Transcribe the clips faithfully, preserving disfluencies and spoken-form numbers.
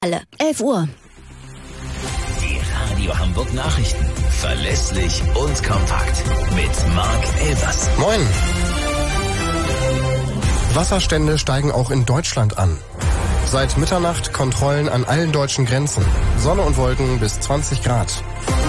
Alle. elf Uhr. Die Radio Hamburg Nachrichten. Verlässlich und kompakt. Mit Marc Elvers. Moin. Wasserstände steigen auch in Deutschland an. Seit Mitternacht Kontrollen an allen deutschen Grenzen. Sonne und Wolken bis zwanzig Grad.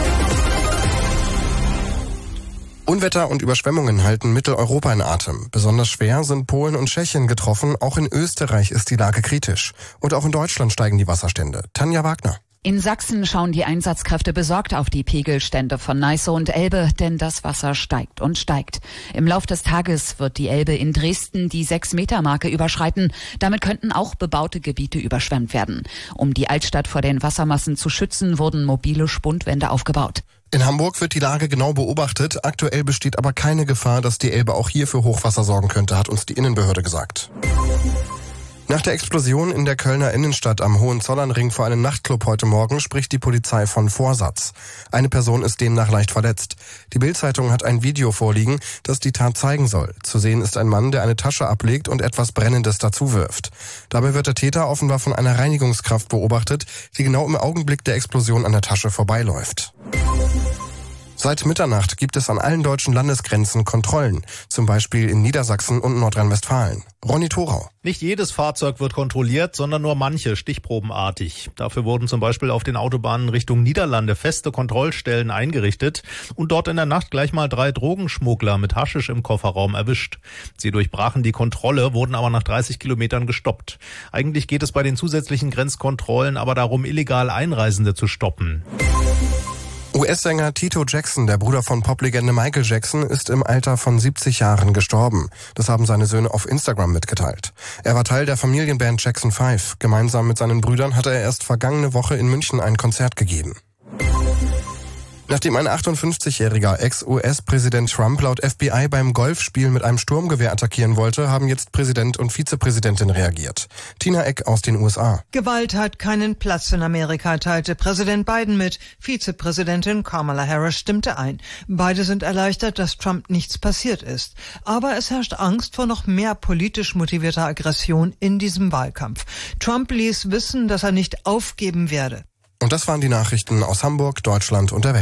Unwetter und Überschwemmungen halten Mitteleuropa in Atem. Besonders schwer sind Polen und Tschechien getroffen. Auch in Österreich ist die Lage kritisch. Und auch in Deutschland steigen die Wasserstände. Tanja Wagner. In Sachsen schauen die Einsatzkräfte besorgt auf die Pegelstände von Neiße und Elbe, denn das Wasser steigt und steigt. Im Lauf des Tages wird die Elbe in Dresden die sechs Meter Marke überschreiten. Damit könnten auch bebaute Gebiete überschwemmt werden. Um die Altstadt vor den Wassermassen zu schützen, wurden mobile Spundwände aufgebaut. In Hamburg wird die Lage genau beobachtet. Aktuell besteht aber keine Gefahr, dass die Elbe auch hier für Hochwasser sorgen könnte, hat uns die Innenbehörde gesagt. Nach der Explosion in der Kölner Innenstadt am Hohenzollernring vor einem Nachtclub heute Morgen spricht die Polizei von Vorsatz. Eine Person ist demnach leicht verletzt. Die Bild-Zeitung hat ein Video vorliegen, das die Tat zeigen soll. Zu sehen ist ein Mann, der eine Tasche ablegt und etwas Brennendes dazu wirft. Dabei wird der Täter offenbar von einer Reinigungskraft beobachtet, die genau im Augenblick der Explosion an der Tasche vorbeiläuft. Seit Mitternacht gibt es an allen deutschen Landesgrenzen Kontrollen, zum Beispiel in Niedersachsen und Nordrhein-Westfalen. Ronny Thorau. Nicht jedes Fahrzeug wird kontrolliert, sondern nur manche, stichprobenartig. Dafür wurden zum Beispiel auf den Autobahnen Richtung Niederlande feste Kontrollstellen eingerichtet und dort in der Nacht gleich mal drei Drogenschmuggler mit Haschisch im Kofferraum erwischt. Sie durchbrachen die Kontrolle, wurden aber nach dreißig Kilometern gestoppt. Eigentlich geht es bei den zusätzlichen Grenzkontrollen aber darum, illegal Einreisende zu stoppen. U S-Sänger Tito Jackson, der Bruder von Poplegende Michael Jackson, ist im Alter von siebzig Jahren gestorben. Das haben seine Söhne auf Instagram mitgeteilt. Er war Teil der Familienband Jackson Five. Gemeinsam mit seinen Brüdern hatte er erst vergangene Woche in München ein Konzert gegeben. Nachdem ein achtundfünfzigjähriger Ex-U S-Präsident Trump laut F B I beim Golfspiel mit einem Sturmgewehr attackieren wollte, haben jetzt Präsident und Vizepräsidentin reagiert. Tina Eck aus den U S A. Gewalt hat keinen Platz in Amerika, teilte Präsident Biden mit. Vizepräsidentin Kamala Harris stimmte ein. Beide sind erleichtert, dass Trump nichts passiert ist. Aber es herrscht Angst vor noch mehr politisch motivierter Aggression in diesem Wahlkampf. Trump ließ wissen, dass er nicht aufgeben werde. Und das waren die Nachrichten aus Hamburg, Deutschland und der Welt.